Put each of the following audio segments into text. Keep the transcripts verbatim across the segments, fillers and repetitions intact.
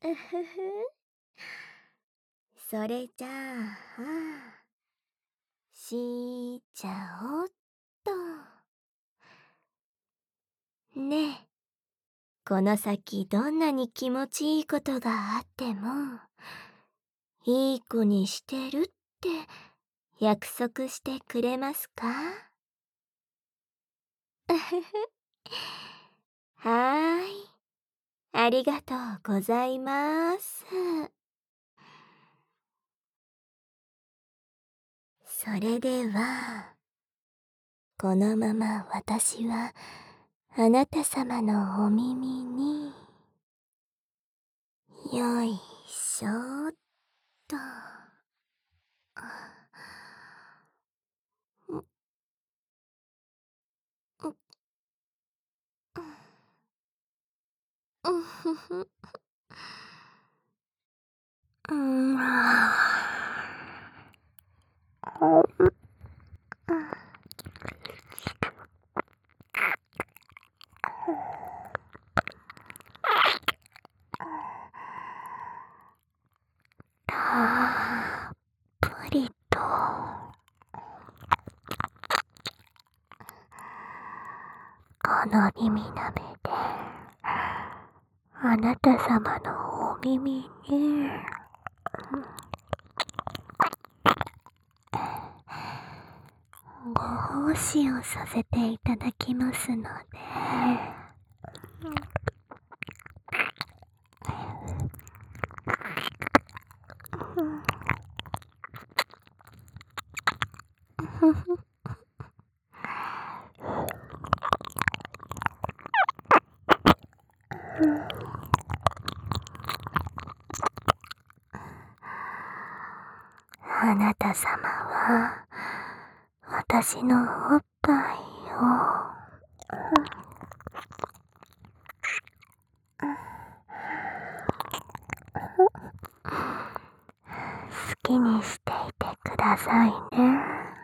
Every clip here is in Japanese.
うふふ。それじゃあ、しちゃおっと。ねえ、この先どんなに気持ちいいことがあっても、いい子にしてるって約束してくれますか？うふふ。はーい。ありがとうございます。それでは、このまま私はあなた様のお耳に、よいしょっと。う、う、う、ふふ。うん、たっぷりとこの耳なめであなた様のお耳にご奉仕をさせていただきますので、あなた様は私のおっぱいを好きにしていてくださいね。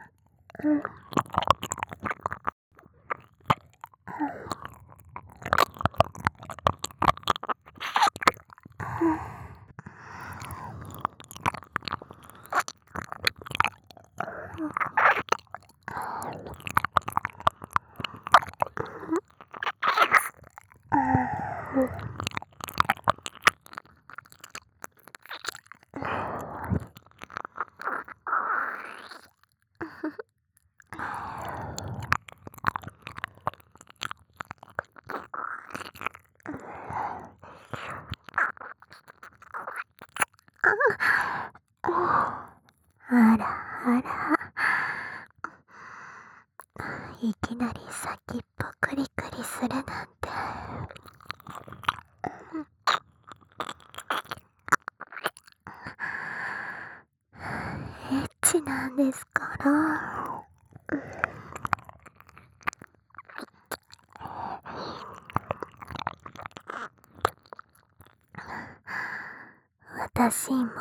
あらあら、いきなり先っぽクリクリするなんて。エッチなんですから。私もも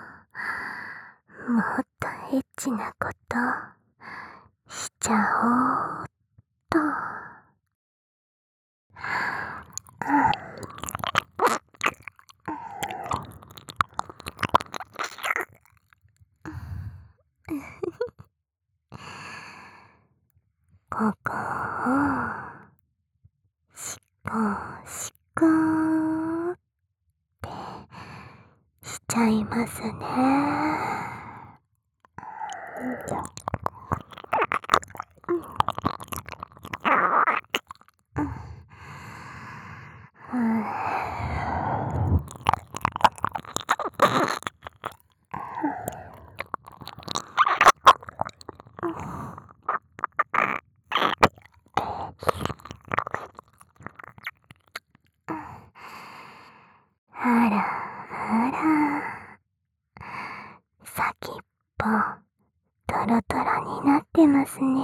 っとエッチなことしちゃおうっと。ここをしこしこってしちゃいますね。あらあら、先っぽトロトロになってますね。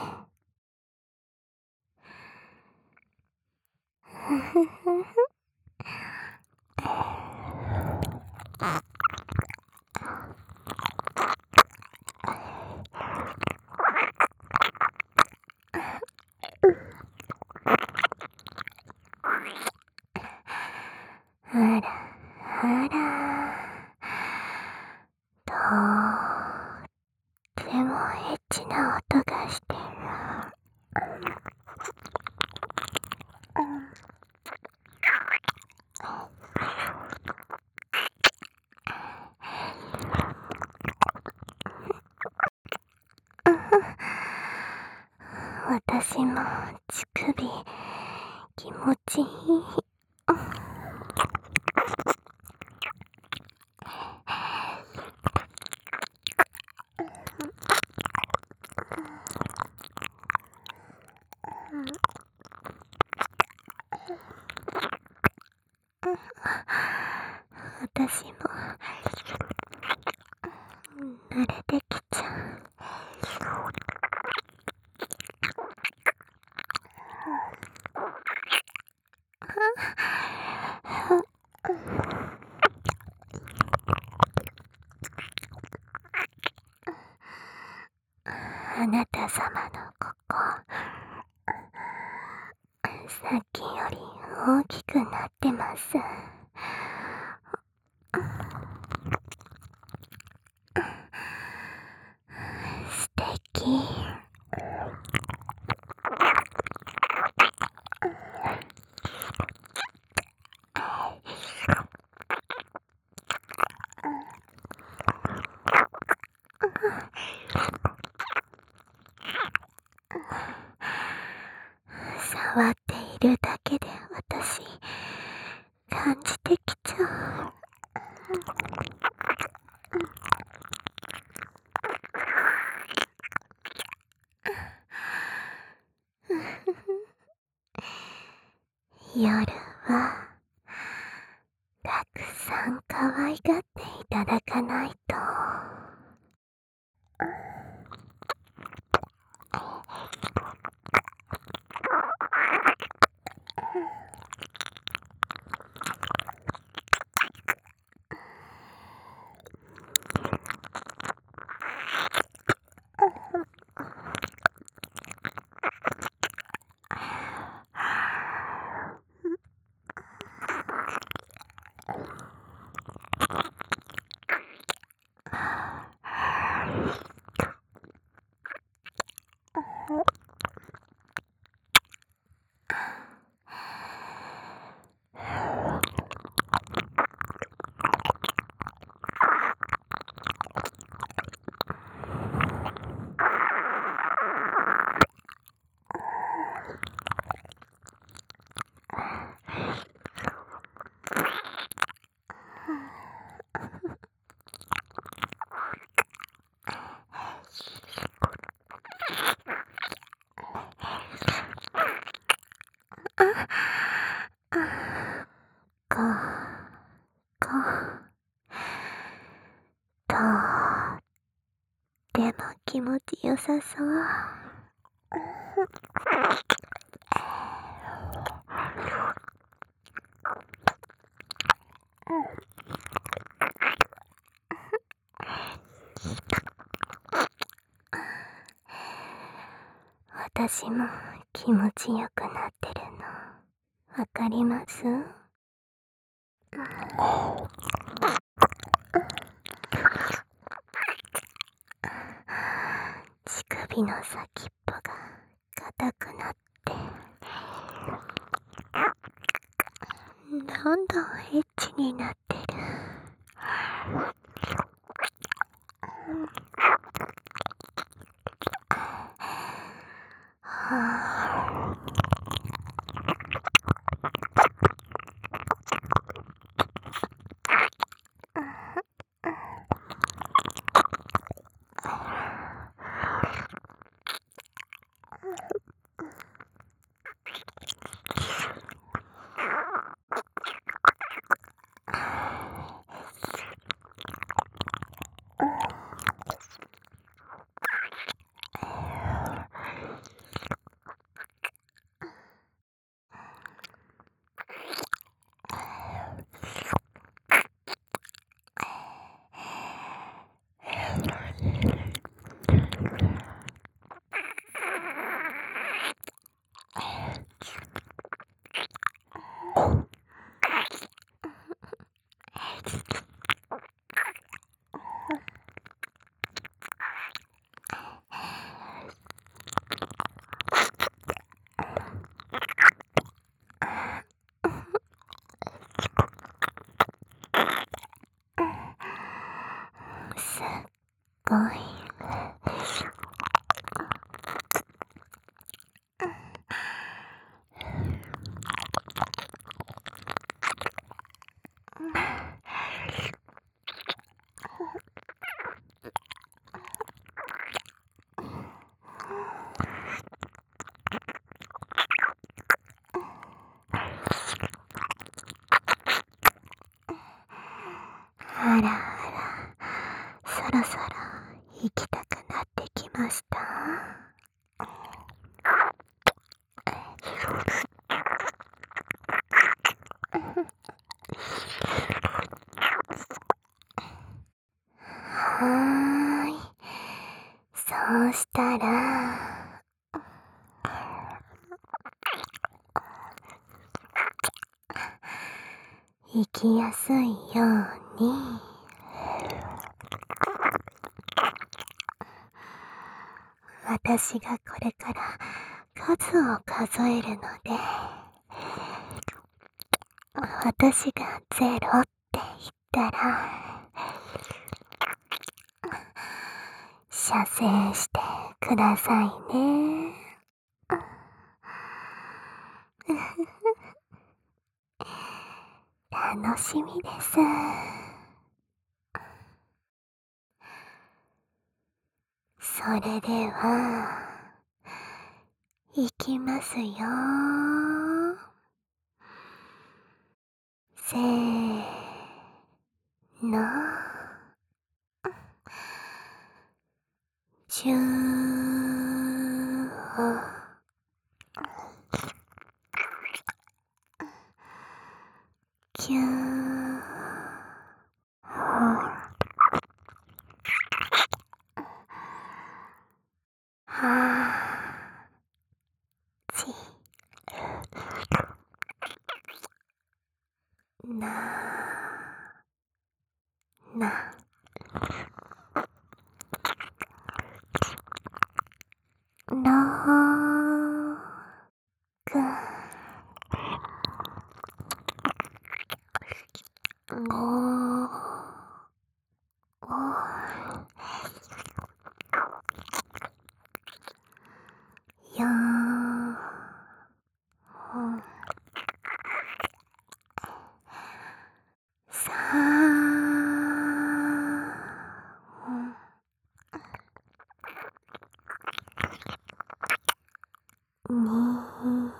ふふふふ。あらエッチな音がしてる。私も乳首気持ちいい。私も慣れてきちゃう。あなた様のここ、さっきより大きくなってます。素敵。触っているだけで私感じてきちゃう。夜はたくさん可愛がっていただかないと。ここ、とっても気持ちよさそう。私も気持ちよくなってるのわかります？乳首の先っぽが硬くなってどんどんエッチになってる。はあ、 ました？はーい。そうしたら、生きやすいように、私がこれから数を数えるので、私がゼロって言ったら、射精してくださいね。楽しみです。それでは、いきますよ。せーの。じゅー。きゅー。はち。な。な。ろ。く。ご。お。よん。さん。に。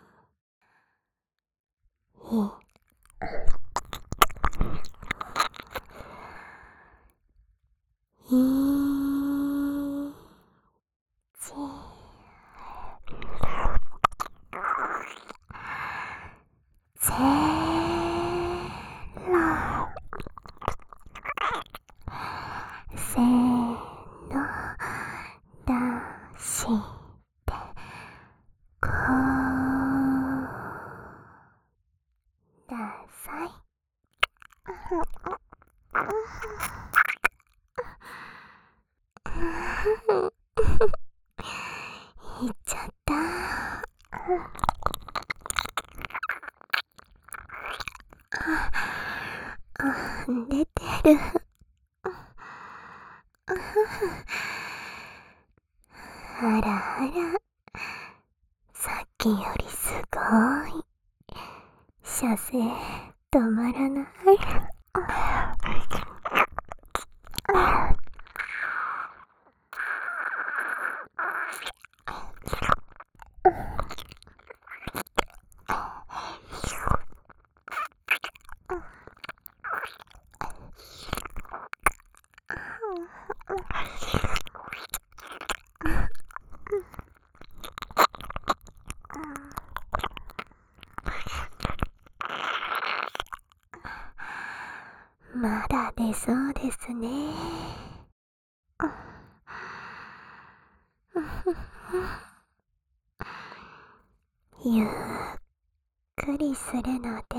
い。い。ち。ゼロ。せーの。出してください。いっちゃった。出てる。あらあら、さっきよりすごい。射精止まらない。まだ出そうですね。ゆっくりするので、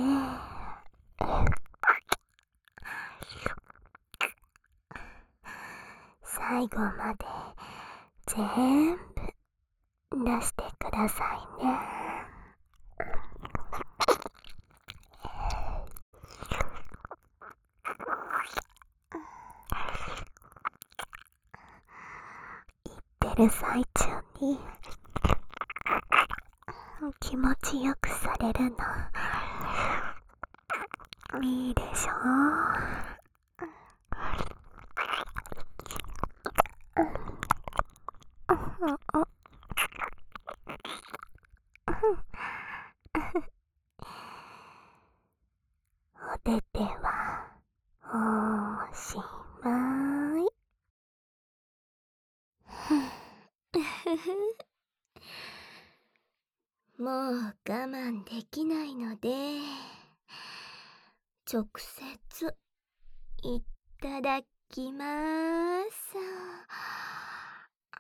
最後まで全部出してくださいね。言ってる最中に気持ちよくされるのいいでしょお手手はおしまい。 もう我慢できないので、直接いただきます。あ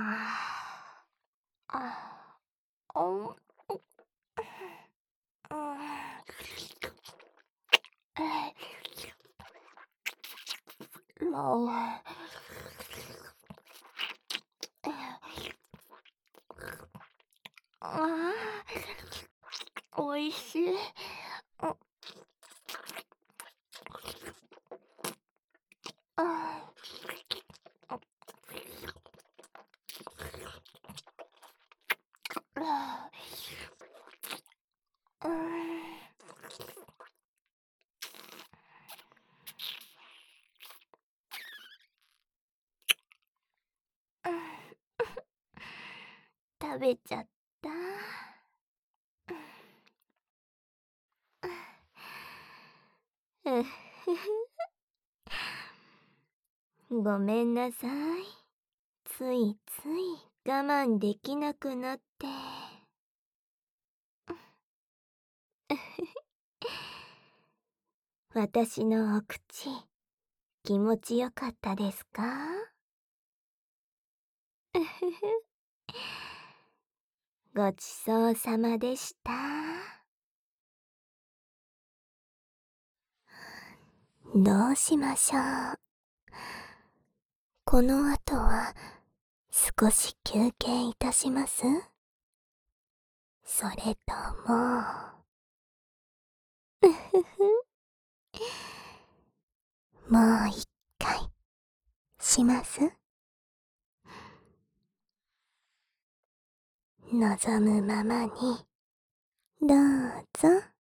あ、あ、おん、もう、ああ、おいしい。ああ、ああ、食べちゃった。うふふごめんなさい。ついつい我慢できなくなって。私のお口、気持ちよかったですか？うふふごちそうさまでした。どうしましょう。この後は少し休憩いたします？それとも、うふふもう一回します？望むままにどうぞ。